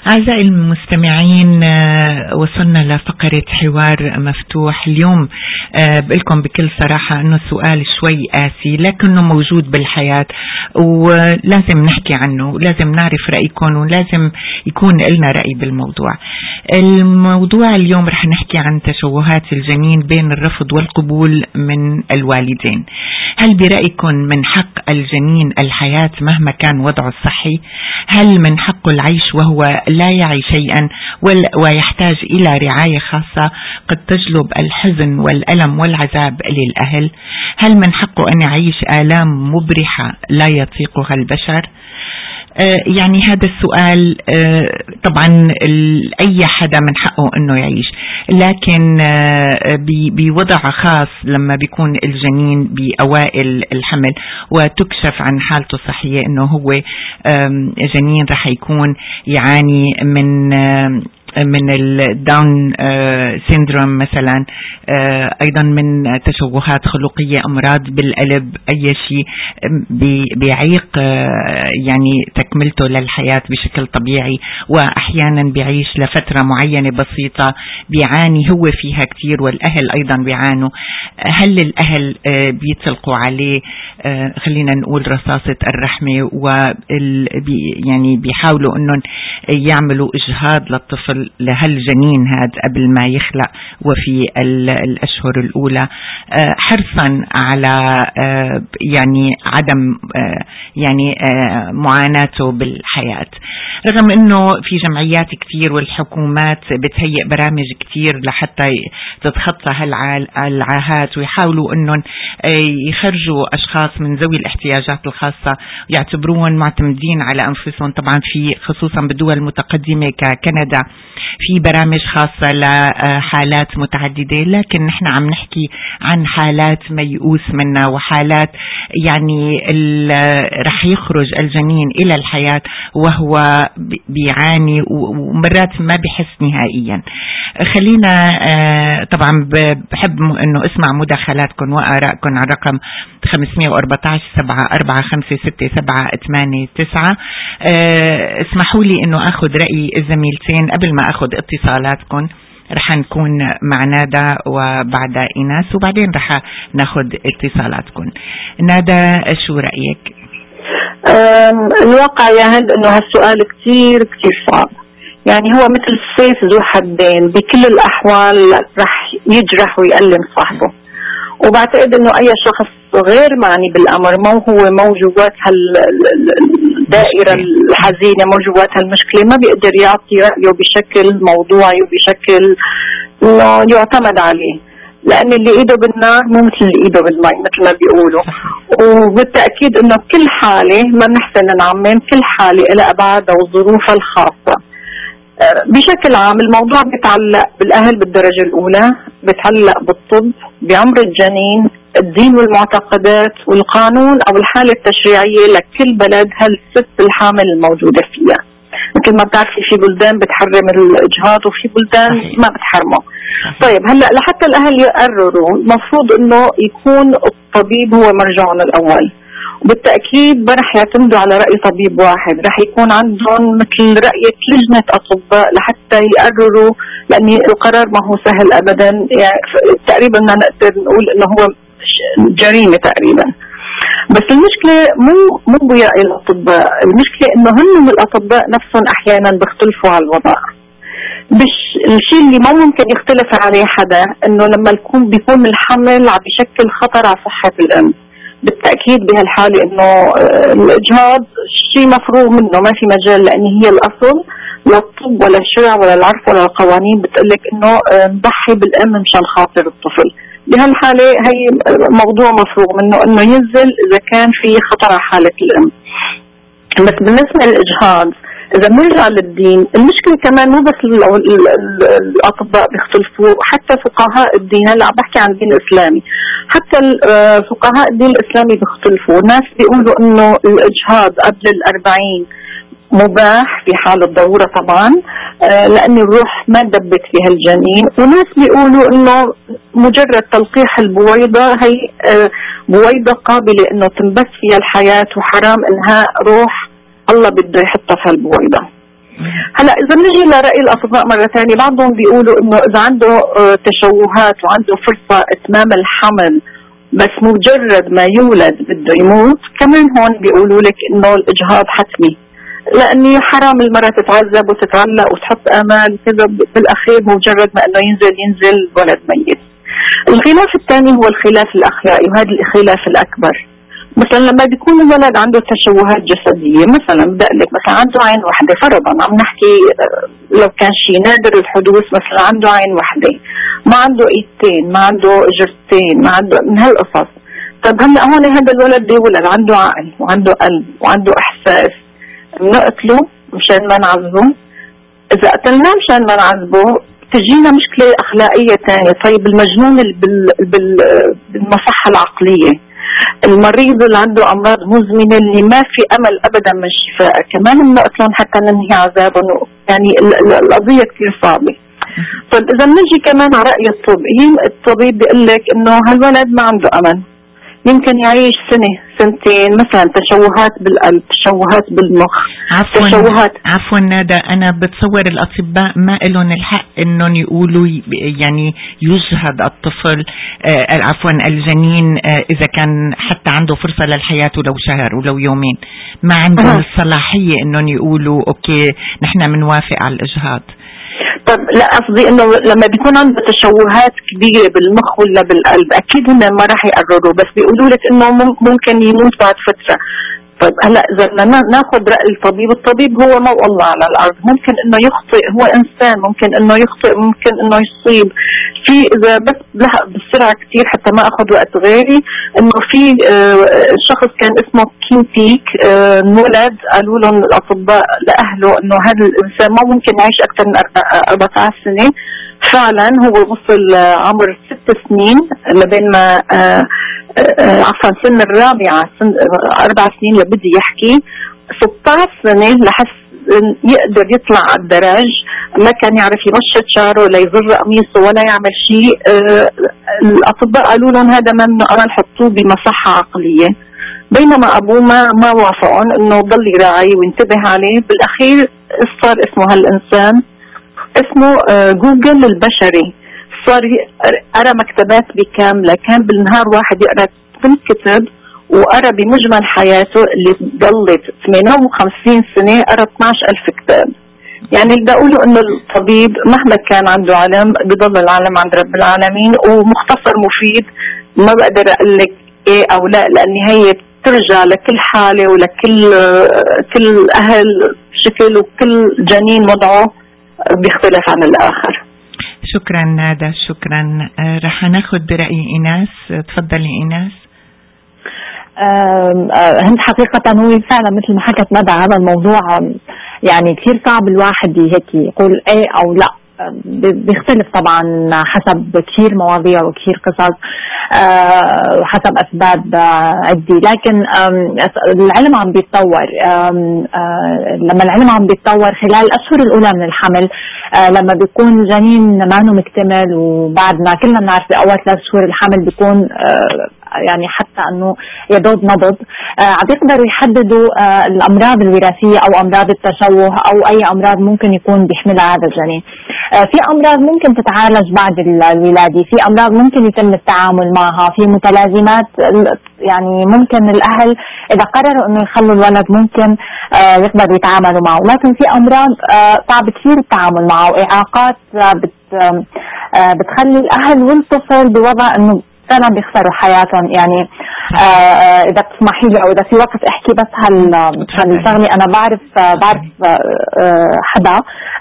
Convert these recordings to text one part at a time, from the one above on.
أعزائي المستمعين، وصلنا لفقرة حوار مفتوح اليوم. بقولكم بكل صراحة أنه السؤال شوي قاسي لكنه موجود بالحياة ولازم نحكي عنه ولازم نعرف رأيكم ولازم يكون لنا رأي بالموضوع. الموضوع اليوم رح نحكي عن تشوهات الجنين بين الرفض والقبول من الوالدين. هل برأيكم من حق الجنين الحياة مهما كان وضعه الصحي؟ هل من حقه العيش وهو لا يعي شيئا ويحتاج إلى رعاية خاصة قد تجلب الحزن والألم والعذاب للأهل؟ هل من حقه أن يعيش آلام مبرحة لا يطيقها البشر؟ يعني هذا السؤال طبعا أي حدا من حقه أنه يعيش، لكن بوضع خاص لما بيكون الجنين بأوائل الحمل وتكشف عن حالته الصحية أنه هو جنين رح يكون يعاني من الداون سيندروم مثلا، أيضا من تشوهات خلقية، أمراض بالقلب، أي شيء بيعيق يعني تكملته للحياة بشكل طبيعي، وأحيانا بيعيش لفترة معينة بسيطة بيعاني هو فيها كتير والأهل أيضا بيعانوا. هل الأهل بيطلقوا عليه خلينا نقول رصاصة الرحمة يعني بيحاولوا أنهم يعملوا إجهاض للطفل لهالجنين هذا قبل ما يخلق وفي الأشهر الأولى، حرصا على يعني عدم يعني معاناته بالحياة، رغم أنه في جمعيات كتير والحكومات بتهيئ برامج كتير لحتى تتخطى هالعاهات ويحاولوا أنهم يخرجوا أشخاص من ذوي الاحتياجات الخاصة يعتبروهم معتمدين على أنفسهم. طبعا في خصوصا بالدول المتقدمة ككندا في برامج خاصة لحالات متعددة، لكن نحن عم نحكي عن حالات ميؤوس منها وحالات يعني رح يخرج الجنين إلى الحياة وهو بيعاني ومرات ما بحس نهائيا. خلينا طبعا بحب أنه اسمع مداخلاتكم وآرائكم على رقم 514 7456789. اسمحوا لي أنه أخذ رأي الزميلتين قبل ما أخذ اتصالاتكم. رح نكون مع نادا وبعد إيناس وبعدين رح ناخذ اتصالاتكم. نادا، شو رأيك؟ الواقع يا هند أنه هالسؤال كتير صعب، يعني هو مثل سيف ذو حدين، بكل الأحوال رح يجرح ويألم صاحبه، وبعتقد أنه أي شخص غير معني بالأمر مو جوات الدائرة الحزينة، مو جوات هالمشكلة، ما بيقدر يعطي رأيه بشكل موضوعي وبشكل إنه يعتمد عليه، لأن اللي إيده بالنار مو مثل اللي إيده بالماء مثل ما بيقولوا. وبالتأكيد إنه كل حالة ما بنحسن نعمم، كل حالة لها أبعادها وظروفها الخاصة. بشكل عام الموضوع بيتعلق بالأهل بالدرجة الأولى، بيتعلق بالطب، بعمر الجنين، الدين والمعتقدات والقانون أو الحالة التشريعية لكل بلد هالست الحامل الموجودة فيها. مثل ما بتعرفي في بلدان بتحرم الإجهاض وفي بلدان ما بتحرمه. طيب هلأ لحتى الأهل يقرروا المفروض إنه يكون الطبيب هو مرجعهم الأول، وبالتأكيد ما رح يعتمدوا على رأي طبيب واحد، رح يكون عندهم مثل رأي لجنة أطباء لحتى يقرروا، لأن القرار ما هو سهل أبدا، يعني تقريبا ما نقدر نقول إنه هو جريمة تقريبا. بس المشكلة مو برأي الأطباء، المشكلة إنه هم الأطباء نفسهم أحيانا بيختلفوا على الوضع. الشيء اللي ما ممكن يختلف عليه حدا إنه لما بيكون الحمل عم بيشكل خطر على صحة الأم، بالتأكيد بهالحالة إنه الإجهاض شيء مفروغ منه، ما في مجال، لأن هي الأصل لا الطب ولا الشرع ولا العرف ولا القوانين بتقلك إنه نضحي بالأم مشان خاطر الطفل. بهالحالة هي موضوع مفروغ منه إنه ينزل إذا كان في خطر على حالة الأم. بس بالنسبة للإجهاض إذا بنرجع للدين، المشكلة كمان مو بس الأطباء بيختلفوا، حتى فقهاء الدين، هلا عم بحكي عن الدين الإسلامي، حتى فقهاء الدين الإسلامي بيختلفوا. ناس بيقولوا إنه الإجهاض قبل 40 مباح في حال الضرورة طبعا، لأن الروح ما دبت فيها الجنين، وناس بيقولوا إنه مجرد تلقيح البويضة هي بويضة قابلة إنه تنبث فيها الحياة، وحرام إنها روح الله بده يحطها في البويضة. هلا اذا بنجي لرأي الاطباء مرة ثانية، بعضهم بيقولوا انه اذا عنده تشوهات وعنده فرصة اتمام الحمل بس مجرد ما يولد بده يموت، كمان هون بيقولوا لك انه الاجهاض حتمي، لانه حرام المرأة تتعذب وتتعلق وتحط امال كذا، بالاخير مجرد ما انه ينزل ولد ميت. الخلاف الثاني هو الخلاف الاخلاقي، وهذا الخلاف الاكبر. مثلا لما بيكون الولد عنده تشوهات جسدية، مثلا بدي اقول لك مثلا عنده عين واحدة فرضا، عم نحكي لو كان شيء نادر الحدوث، مثلا عنده عين واحدة، ما عنده ايدتين، ما عنده اجرتين، ما عنده من هالقصص. طب هلا هون هذا الولد بيولد عنده عقل وعنده قلب وعنده احساس، بنقتله مشان ما نعذبه؟ اذا قتلناه مشان ما نعذبه تجينا مشكلة اخلاقية ثانية. طيب المجنون بالمصحة العقلية، المريض اللي عنده امراض مزمنه اللي ما في امل ابدا من الشفاء، كمان بنقتلهم حتى ننهي عذابهم. يعني القضيه كثير صعبه. طيب اذا بنجي كمان على راي الطبيب بيقول لك انه هالولد ما عنده امل، يمكن يعيش سنه سنتين، مثلا تشوهات بالقلب، تشوهات بالمخ، تشوهات. عفوا ندى، انا بتصور الاطباء ما لهم الحق انهم يقولوا يعني يجهض الطفل، عفوا الجنين، اذا كان حتى عنده فرصة للحياة ولو شهر ولو يومين، ما عندهم الصلاحية انهم يقولوا اوكي نحن بنوافق على الاجهاض. طب لا، قصدي انه لما بيكون عنده تشوهات كبيرة بالمخ ولا بالقلب اكيد هن ما راح يقرروا، بس بيقولوا لك انه ممكن يموت بعد فترة. طيب هلا اذا بدنا ناخذ راي الطبيب هو مو الله على الارض، ممكن انه يخطئ، هو انسان، ممكن انه يخطئ، ممكن انه يصيب. في اذا بس بسرعه كثير حتى ما اخذ وقت غيري، انه في شخص كان اسمه كين بيك، انولد قالوا لهم الاطباء لاهله انه هذا الانسان ما ممكن يعيش اكثر من 14 سنه. فعلا هو وصل عمر 6 سنين لبين ما عفوا سن الرابعة، سن 4 سنين لبدي يحكي، 16 سنة لحس يقدر يطلع على الدرج، ما كان يعرف يمشط شعره ولا يزر قميصه ولا يعمل شيء. الأطباء قالوا لهم هذا منه أمل، حطوه بمصحة عقلية، بينما أبوه ما وافقون إنه ضل يراعي وينتبه عليه. بالأخير صار اسمه هالإنسان اسمه جوجل البشري، صار قرأ مكتبات بكاملة، كان بالنهار واحد يقرأ 8 كتب، وقرأ بمجمل حياته اللي ضلت 58 سنة قرأ 12,000 كتاب. يعني اللي بقوله انه الطبيب مهما كان عنده علم بضل العلم عند رب العالمين، ومختصر مفيد، ما بقدر اقول لك ايه او لا، لان هي بترجع لكل حالة كل اهل شكل، وكل جنين وضعه بيختلف عن الاخر. شكرا نادى، شكرا. رح ناخذ برأي إيناس. تفضلي إيناس. هند حقيقة هو فعلا مثل ما حكت ندى هذا الموضوع يعني كثير صعب الواحد هيك يقول ايه او لا، بيختلف طبعا حسب كثير مواضيع وكثير قصص وحسب أسباب عدة. لكن العلم عم بيتطور، لما العلم عم بيتطور خلال الأشهر الأولى من الحمل، لما بيكون الجنين ما مكتمل، وبعد ما كلنا بنعرف بأول 3 شهور الحمل بيكون يعني حتى انه يدود نبض، عم يقدروا يحددوا الامراض الوراثيه او امراض التشوه او اي امراض ممكن يكون بيحملها هذا الجنين. في امراض ممكن تتعالج بعد الولاده، في امراض ممكن يتم التعامل معها، في متلازمات يعني ممكن الاهل اذا قرروا انه يخلوا الولد ممكن يقدروا يتعاملوا معه. لكن في امراض صعب كثير التعامل معه، واعاقات بتخلي الاهل والطفل بوضع انه فعلا بيخسروا حياتهم. يعني اذا بتسمحي لي او اذا في وقت احكي بس هالشغله، انا بعرف حدا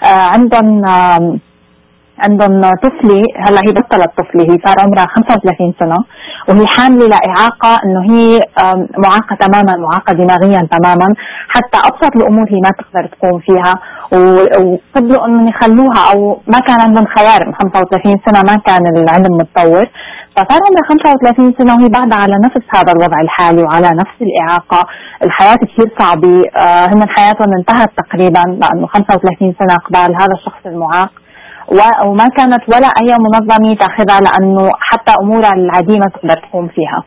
عندهم طفلة، هلا هي بطلت طفلة، هي صار عمرها 35 سنة وهي حاملة لإعاقة انه هي معاقة تماما، معاقة دماغيا تماما، حتى ابسط الامور هي ما تقدر تقوم فيها، وقبلوا انهم يخلوها او ما كان عندهم خيار. 35 سنة ما كان العلم متطور، فصار عمرها 35 سنة وهي بعدها على نفس هذا الوضع الحالي وعلى نفس الإعاقة. الحياة كثير صعبة، هن حياتهم انتهت تقريبا لأنه 35 سنة قبل هذا الشخص المعاق، وما كانت ولا أي منظمة تأخذها لأنه حتى أمورها العادية ما تقدر تقوم فيها.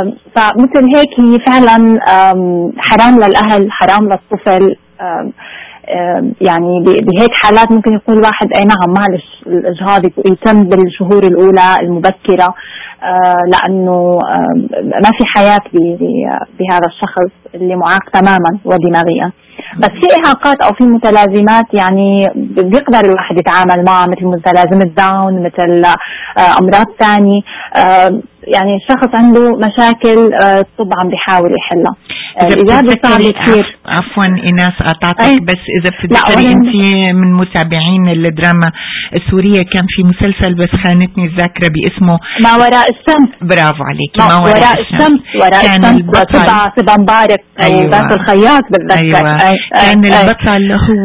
فمثل هيك هي فعلا حرام للأهل، حرام للطفل يعني بهيك حالات ممكن يقول واحد اي نعم معلش الاجهاض يتم بالشهور الاولى المبكره، لانه ما في حياه بهذا الشخص اللي معاق تماما ودماغيا. بس في إعاقات أو في متلازمات يعني بيقدر الواحد يتعامل معها، مثل متلازمة داون، مثل أمراض ثانية. يعني الشخص عنده مشاكل الطب عم بيحاول يحلها. الإجابة صعبة كثير. عفوا إيناس قاطعتك، بس إذا بتذكري أنت من متابعين الدراما السورية كان في مسلسل بس خانتني الذاكرة باسمه ما وراء الشمس. برافو عليك. ما وراء الشمس. وراء الشمس طبعا مبارك. أيوة. الخياط بتذكر. أيوة. كان البطل هو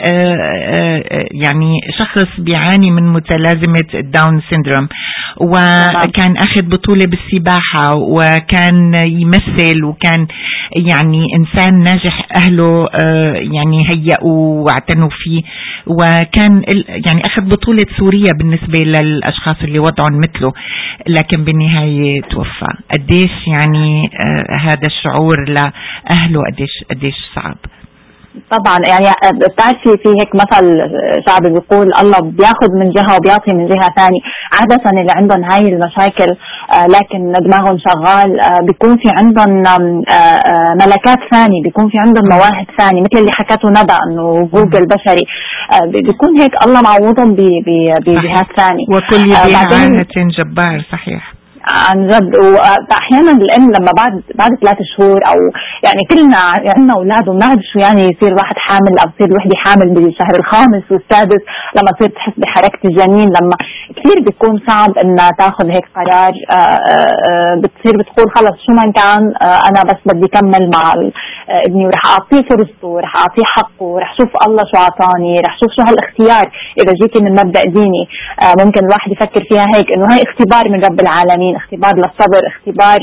يعني شخص بيعاني من متلازمة الداون سيندروم، وكان أخذ بطولة بالسباحة وكان يمثل، وكان يعني إنسان ناجح، أهله يعني هيئوا واعتنوا فيه، وكان يعني أخذ بطولة سوريا بالنسبة للأشخاص اللي وضعهم مثله، لكن بالنهاية توفى. قديش يعني هذا الشعور لأهله قديش صعب. طبعا يعني بتعرفي في هيك مثل شعبي بيقول الله بياخذ من جهة وبيعطي من جهة ثانية. عادة اللي عندهم هاي المشاكل لكن دماغهم شغال بيكون في عندهم ملكات ثانية، بيكون في عندهم مواهب ثانية، مثل اللي حكته ندى انه جوجل بشري، بيكون هيك الله معوضهم بجهات ثانية. وكل يديها عانة جبار. صحيح عن جد. واحيانا الام لما بعد 3 شهور او يعني كلنا عندنا اولاد وبنعرف شو يعني يصير واحد حامل او يصير وحده حامل بالشهر الخامس والسادس، لما تصير تحس بحركه الجنين، لما كثير بيكون صعب انها تاخذ هيك قرار. بتصير بتقول خلص شو ما كان انا بس بدي كمل مع ابني ورح اعطيه فرصته، رح اعطيه حقه، رح شوف الله شو اعطاني، رح شوف شو هالاختيار. اذا جيتي من مبدا ديني ممكن الواحد يفكر فيها هيك انه هاي اختبار من رب العالمين، اختبار للصبر، اختبار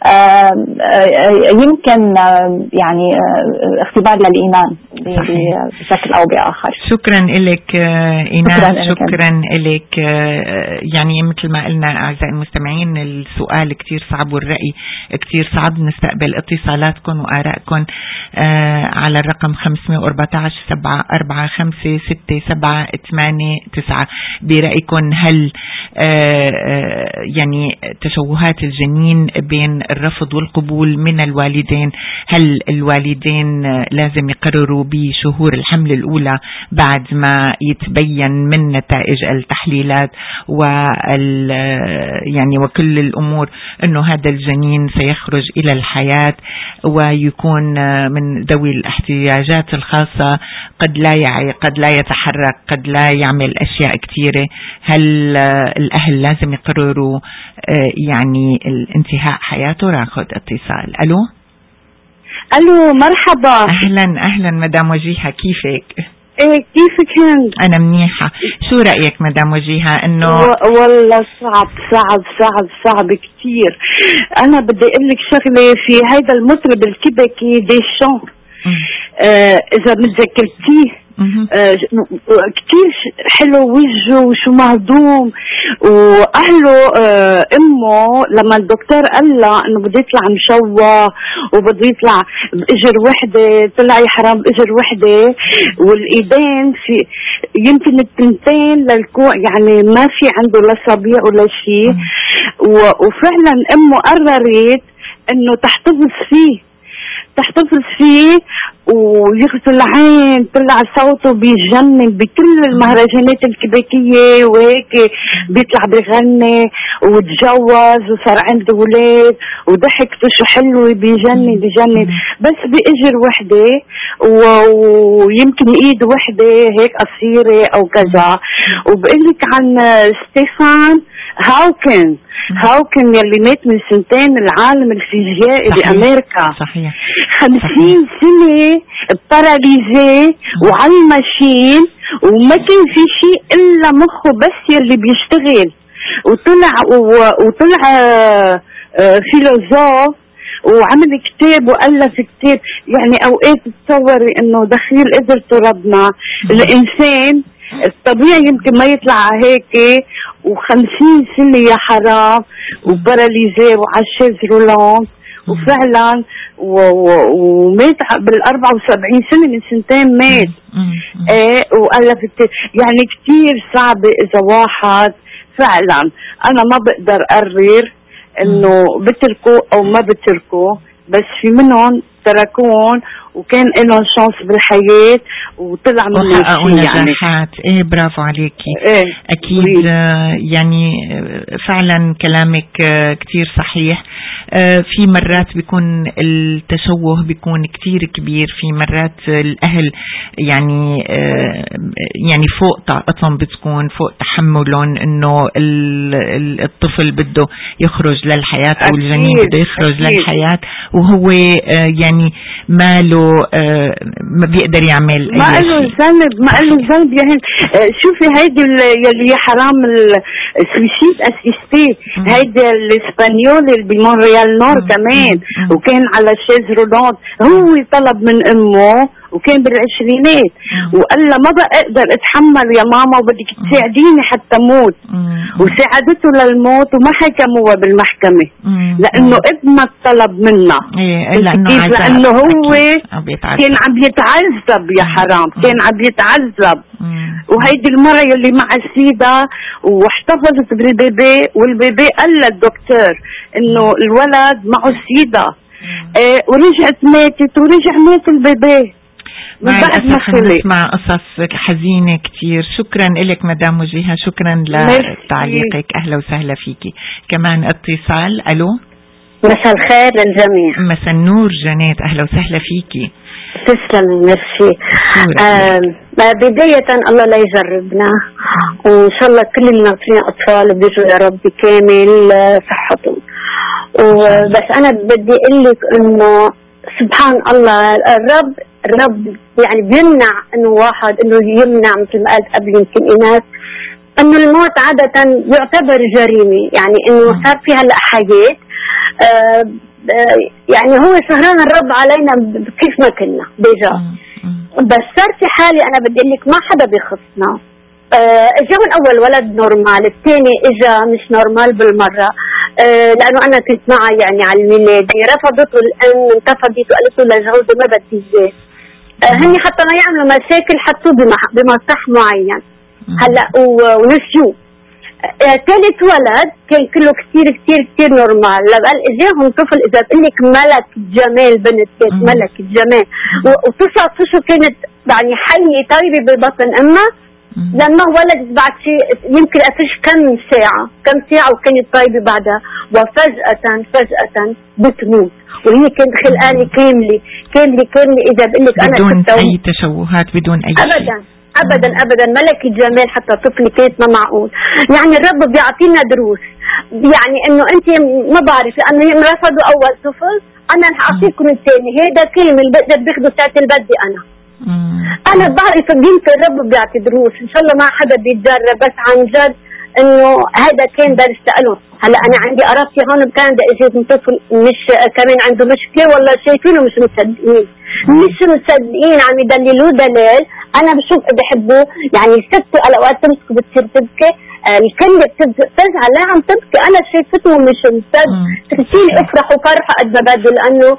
يمكن يعني اختبار للإيمان بشكل أو بآخر. شكرا لك إيناس. شكرا لك. يعني مثل ما قلنا أعزائي المستمعين السؤال كتير صعب والرأي كتير صعب. نستقبل اتصالاتكم وآرائكم على الرقم 514 745 6789. برأيكم هل يعني تشوهات الجنين بين الرفض والقبول من الوالدين، هل الوالدين لازم يقرروا بشهور الحمل الأولى بعد ما يتبين من نتائج التحليلات يعني وكل الأمور أنه هذا الجنين سيخرج إلى الحياة ويكون من ذوي الاحتياجات الخاصة، قد لا يعي، قد لا يتحرك، قد لا يعمل أشياء كثيرة؟ هل الأهل لازم يقرروا يعني الانتهاء حياته؟ راخد اتصال. ألو مرحبا. أهلا مدام وجيهة، كيفك؟ كيفك هند؟ أنا منيحة. شو رأيك مدام وجيهة؟ إنه والله صعب كتير. أنا بدي أقول لك شغلة في هيدا المطرب الكيبيكي ديشان، إذا متذكرتيه كتير حلو وجهه وشو مهضوم، واهله امه لما الدكتور قال لها انه بده يطلع مشوه وبده يطلع باجر وحده، طلع يحرم باجر وحده والايدين في يمكن التنتين للكوع، يعني ما في عنده لا صبيع ولا شيء. وفعلا امه قررت انه تحتفظ فيه ويغسل العين. طلع صوته بيجنن بكل المهرجانات الكيبيكية وهيك، بيطلع بيغني وتجوز وصار عنده ولاد وضحكته شو حلوة، بيجنن بس بإجر وحدة ويمكن ايد وحدة هيك قصيرة او كذا. وبقلك عن ستيفان هاوكن يلي مات من 2 سنين، العالم الفيزيائي بأمريكا. صحيح. 50 سنة باراليزي وعلى الماشين وما كان في شيء إلا مخه بس يلي بيشتغل. وطلع فيلوزوف وعمل كتاب وألف كتاب. يعني أوقات تصوري إنه دخيل قدرته ربنا. الإنسان الطبيعي يمكن ما يطلع هيك، و50 سنة يا حرام وباراليزي وعالشيز رولون وفعلا ومات بال74 سنة، من سنتين مات. وألفت يعني كتير صعبة إذا واحد فعلا. أنا ما بقدر أقرر إنه بتركوا أو ما بتركوا، بس في منهم تركون وكان لهم شانس بالحياة وطلع من وحققوا نجاحات. ايه برافو عليكي. اكيد يعني فعلا كلامك كتير صحيح. في مرات بيكون التشوه بيكون كتير كبير، في مرات الاهل يعني فوق طاقتهم، بتكون فوق تحملهم انه الطفل بده يخرج للحياة او الجنين بده يخرج للحياة، وهو يعني ماله ما بيقدر يعمل ما له ذنب يعني. شوفي هيدي يلي حرام السويسيد اسيستي، هيدي الاسبانيول اللي بمونريال نور كمان، وكان على شيز رولانت. هو طلب من امه وكان بالعشرينات وقال لها ما بقى اقدر اتحمل يا ماما وبدك تساعديني حتى موت، وساعدته للموت وما حكموها بالمحكمة لانه ابنك طلب منها. لانه هو كان عم يتعذب يا حرام، كان عم يتعذب. وهيدي المرة يلي مع السيدة واحتفظت بالبيبي، والبيبي قال للدكتور انه الولد معه سيدة، ورجعت ماتت ورجع مات البيبي. مع الأسف نسمع قصص حزينة كتير. شكرا لك مدام وجيهة، شكرا لتعليقك. أهلا وسهلا فيكي. كمان اتصال. ألو، مساء الخير للجميع. مساء النور جنات، أهلا وسهلا فيكي. تسلم. ميرسي. بداية الله لا يجربنا، وإن شاء الله كل الناطرين أطفال بيجوا يا رب كامل صحتهم. وبس أنا بدي أقول لك إنه سبحان الله الرب يعني بيمنع إنه واحد إنه يمنع، مثل ما قالت قبل يمكن إيناس، إنه الموت عادة يعتبر جريمة، يعني إنه صار في هلا حياة. يعني هو سهران الرب علينا كيف ما كنا ديجا. بس صار في حالة أنا بدي أقول لك ما حدا بيخصنا. اجا من اول ولد نورمال، الثاني اجا مش نورمال بالمره. لانه انا كنت معه يعني على الولاده، رفضته الام، انتفضت وقالت له لجوزي ما بدي اياه. هني حتى ما يعملوا مشاكل حطوه بمسرح معين هلا ونسيوه. ثالث ولد كان كله كتير كتير كتير نورمال، لبقى اجاهم طفل اذا بقول لك ملك جمال، بنت كانت ملك جمال، و9 اشهر كانت يعني حيه طيبه ببطن امها، لما ولدت بعد شيء يمكن افش كم ساعه وكانت طيبه بعدها، وفجأة بتموت، وهي كانت خلقانه كامله اذا بقول لك انا بدون اي تشوهات، بدون اي شيء ابدا ملك الجمال، حتى طفل كانت ما معقول. يعني الرب بيعطينا دروس، يعني انه انت ما بعرف لانه رفضوا اول طفل، انا رح اعطيكم الثاني، هيدا كلمه اللي بقدر باخده ساعه البدي. انا بعرف قيمة الرب بيعطي دروس، ان شاء الله ما حدا بيتجرب، بس عن جد انه هذا كان درس لهم. هلا انا عندي قرابتي هون بكندا اجت من طفل مش كمان عنده مشكله، والله شايفينه مش مصدقين عم يدللوه دلال. انا بشوف بحبه، يعني الست اوقات تمسكه بتصير تبكي، الكلمه بتزعل لا عم تبكي، انا شايفته مش مصدق. تخليني افرح وفرحه قد ما بدي، لانه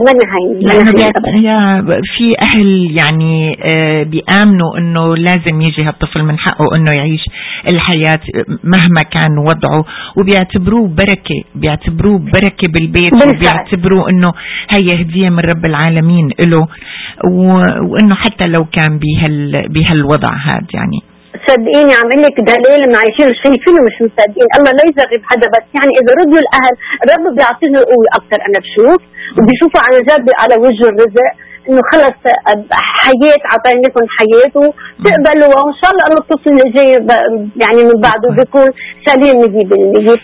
في أهل يعني بيآمنوا إنه لازم يجي هالطفل من حقه إنه يعيش الحياة مهما كان وضعه، وبيعتبروه بركة بالبيت، وبيعتبروه إنه هي هدية من رب العالمين إله، وإنه حتى لو كان بهالوضع هذا. يعني صدقيني عم اقول لك دليل معيشين شايفينه مش مصدقين. الله لا يجرب حدا، بس يعني اذا ردوا الاهل الرب بيعطينا القوه اكثر. انا بشوف وبيشوفوا عن جد على وجه الرزق انه خلص حياه عطاني لكم حياته، تقبلوا وان شاء الله انه الطفل اللي جاي يعني من بعده بيكون سليم 100%.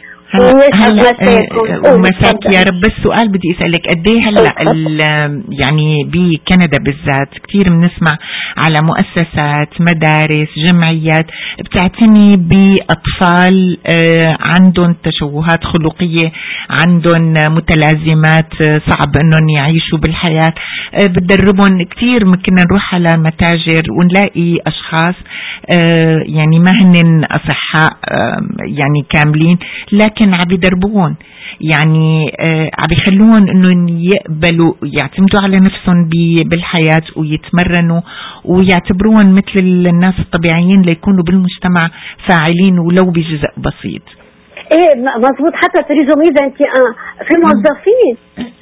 ومساك يا رب. بس سؤال بدي اسالك، قد ايه هلا يعني بكندا بالذات كثير بنسمع على مؤسسات، مدارس، جمعيات بتعتني باطفال عندهم تشوهات خلقيه، عندهم متلازمات صعب انهم يعيشوا بالحياه، بتدربهم كثير. ممكن نروح على متاجر ونلاقي اشخاص يعني ما هن اصحاء يعني كاملين، لكن لكن عم يدربون، يعني عم يخلون انه يقبلوا يعتمدوا على نفسهم بالحياة ويتمرنوا ويعتبروهم مثل الناس الطبيعيين ليكونوا بالمجتمع فاعلين ولو بجزء بسيط. ايه مزبوط. حتى تريزو ميزة انت في موظفين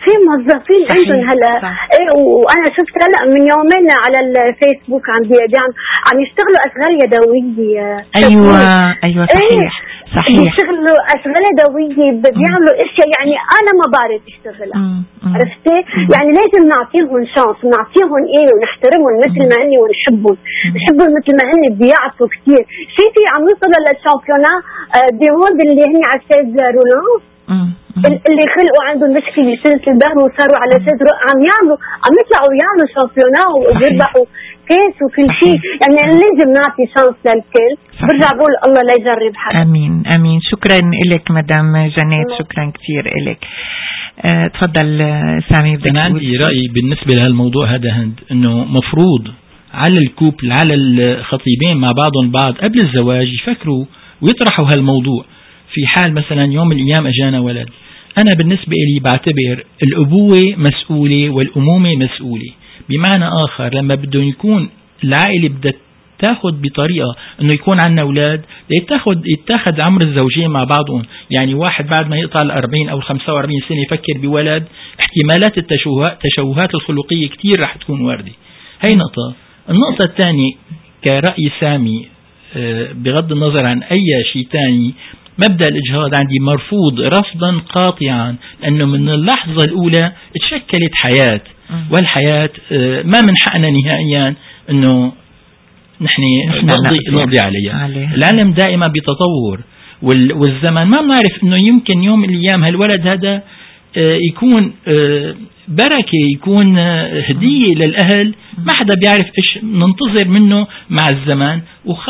عندهم هلا ايه. وانا شفت هلا من يومين على الفيسبوك عم يشتغلوا اشغال يدويه. ايوه صحيح بيشتغلوا اشغال يدويه، بيعملوا اشياء يعني انا ما بعرف اشتغلها. عرفتي؟ يعني لازم نعطيهم شانس، نعطيهم ايه ونحترمهم مثل ما هن ونحبهم مثل ما هن بيعطوا كثير. شايفي عم يوصلوا للشامبيونا دي موند اللي هن على سيز رولان اللي خلقوا عندهم مشكله سلسله الظهر وصاروا على سيز عم يطلعوا يعملوا شامبيونا وبيربحوا كاس وكل شيء. يعني لازم نعطي شانس للكل. برجع بقول الله لا يجرب حدا. امين. شكرا لك مدام جنات، شكرا كثير لك. تفضل سامي. انا عندي راي بالنسبه لهالموضوع هذا هند، انه مفروض على الكوبل على الخطيبين مع بعضهم بعض قبل الزواج يفكروا ويطرحوا هالموضوع. في حال مثلا يوم من الايام اجانا ولد، انا بالنسبه لي بعتبر الابوه مسؤوله والامومه مسؤوله. بمعنى آخر لما بدهم يكون العائلة بدها تاخذ بطريقة انه يكون عندنا اولاد، يتاخذ عمر الزوجين مع بعضهم. يعني واحد بعد ما يقطع 40 او 45 سنة يفكر بولد، احتمالات التشوهات الخلقية كتير رح تكون واردة. هي نقطة. النقطة الثانية كرأي سامي بغض النظر عن اي شيء ثاني، مبدأ الإجهاض عندي مرفوض رفضا قاطعا، لأنه من اللحظة الأولى تشكلت حياة، والحياة ما من حقنا نهائيا أنه نحن نقضي عليها. العلم دائما بتطور، والزمن ما بنعرف أنه يمكن يوم من الأيام هالولد هذا يكون بركة، يكون هدية للأهل. ما حدا بيعرف إيش ننتظر منه مع الزمن.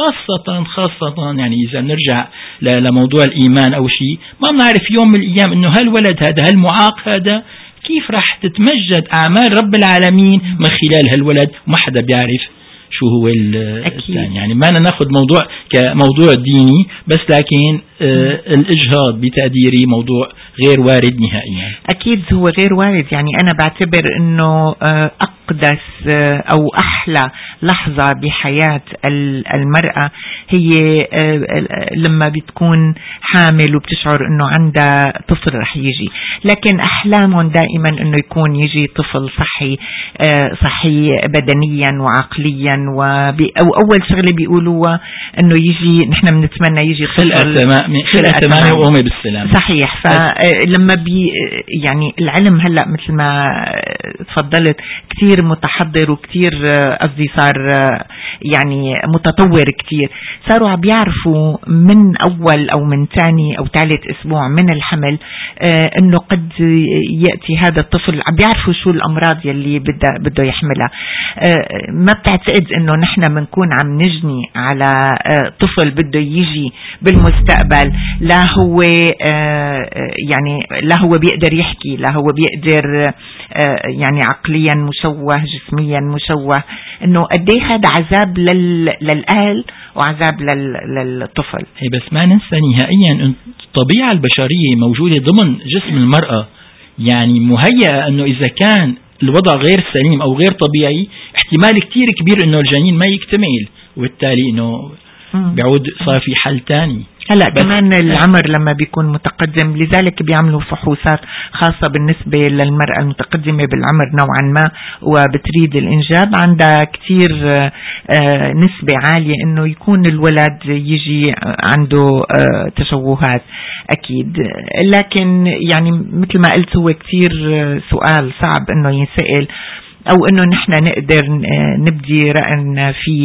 وخاصة يعني إذا نرجع لموضوع الإيمان أو شيء، ما بنعرف يوم من الأيام إنه هالولد هذا هالمعاق هذا كيف راح تتمجد أعمال رب العالمين من خلال هالولد، وما حدا بيعرف شو هو الثاني. يعني ما ناخذ موضوع كموضوع ديني بس، لكن الإجهاض بتقديري موضوع غير وارد نهائيا. أكيد هو غير وارد. يعني أنا بعتبر أنه أقدس أو أحلى لحظة بحياة المرأة هي لما بتكون حامل وبتشعر أنه عندها طفل رح يجي. لكن أحلامهم دائما أنه يكون يجي طفل صحي بدنيا وعقليا، أو أول شغلة بيقولوا أنه يجي، نحن بنتمنى يجي خلقة تمام وأمي بالسلام. صحيح. فلما يعني العلم هلأ مثل ما تفضلت كتير متحضر وكتير قصدي صار يعني متطور كتير. صاروا عم بيعرفوا من أول أو من ثاني أو ثالث أسبوع من الحمل أنه قد يأتي هذا الطفل. عم بيعرفوا شو الأمراض يلي بده يحملها. ما بتعتقد أنه نحن بنكون عم نجني على طفل بده يجي بالمستقبل، لا هو يعني لا هو بيقدر يحكي، لا هو بيقدر يعني عقليا مشوه، جسميا مشوه. انه قديه هذا عذاب للأهل وعذاب للطفل. بس ما ننسى نهائيا ان الطبيعة البشرية موجودة ضمن جسم المرأة، يعني مهيئة انه اذا كان الوضع غير سليم او غير طبيعي احتمال كتير كبير انه الجنين ما يكتمل، وبالتالي انه بيعود صار في حل تاني. هلا كمان العمر لما بيكون متقدم، لذلك بيعملوا فحوصات خاصة بالنسبة للمرأة المتقدمة بالعمر نوعا ما وبتريد الإنجاب. عندها كتير نسبة عالية إنه يكون الولد يجي عنده تشوهات أكيد. لكن يعني مثل ما قلت هو كتير سؤال صعب إنه ينسأل أو إنه نحن نقدر نبدي رأينا فيه.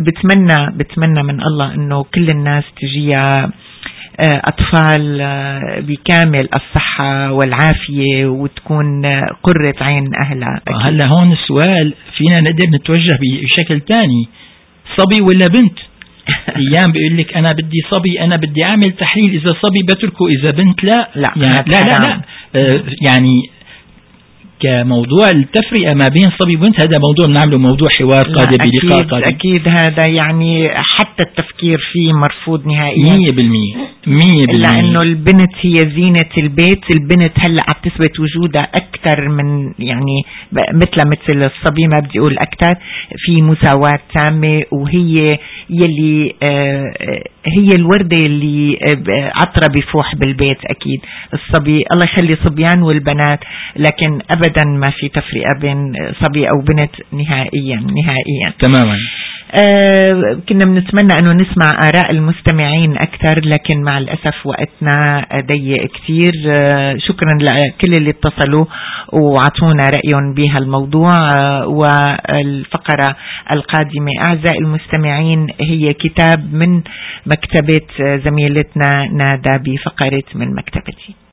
بتمنى من الله إنه كل الناس تجيها أطفال بكامل الصحة والعافية وتكون قرة عين أهلها. هلا هون السؤال فينا نقدر نتوجه بشكل تاني، صبي ولا بنت؟ أيام بيقول لك أنا بدي صبي، أنا بدي أعمل تحليل، إذا صبي بتركه، إذا بنت لا. لا يعني لا يعني كموضوع التفرقة ما بين صبي وبنت، هذا موضوع بنعمله موضوع حوار قادم بلقاء قادم. أكيد هذا يعني حتى التفكير فيه مرفوض نهائيا 100%. لأنه البنت هي زينة البيت. البنت هلأ عم تثبت وجودها أكثر من يعني مثل الصبي، ما بدي أقول أكثر، في مساواة تامة، وهي يلي هي الوردة اللي عطرة بفوح بالبيت. أكيد الصبي الله يخلي صبيان والبنات، لكن أبدا ما في تفرقة بين صبي أو بنت نهائيا. تماما. كنا بنتمنى أنه نسمع آراء المستمعين أكثر، لكن مع الأسف وقتنا ضيق كتير. شكرا لكل اللي اتصلوا وعطونا رأيهم بهالموضوع. والفقرة القادمة أعزائي المستمعين هي كتاب من مكتبة زميلتنا نادى بفقرة من مكتبتي.